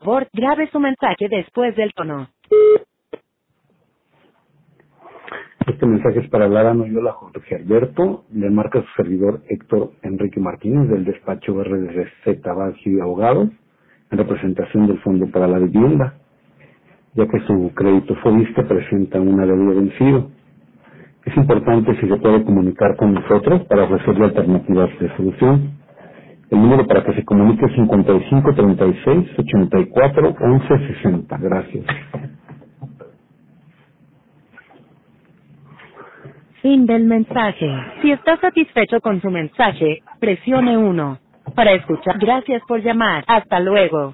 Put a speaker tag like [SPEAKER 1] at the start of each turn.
[SPEAKER 1] Por favor, grabe su mensaje después del tono.
[SPEAKER 2] Este mensaje es para Lara Noyola Jorge Alberto, le marca su servidor Héctor Enrique Martínez del despacho RDZ Baggio y Abogados, en representación del Fondo para la Vivienda, ya que su crédito FOBISTE presenta una deuda vencido. Es importante si se puede comunicar con nosotros para ofrecerle alternativas de solución. El número para que se comunique es 55 36 84 11 60. Gracias.
[SPEAKER 1] Fin del mensaje. Si está satisfecho con su mensaje, presione 1. Para escuchar, gracias por llamar. Hasta luego.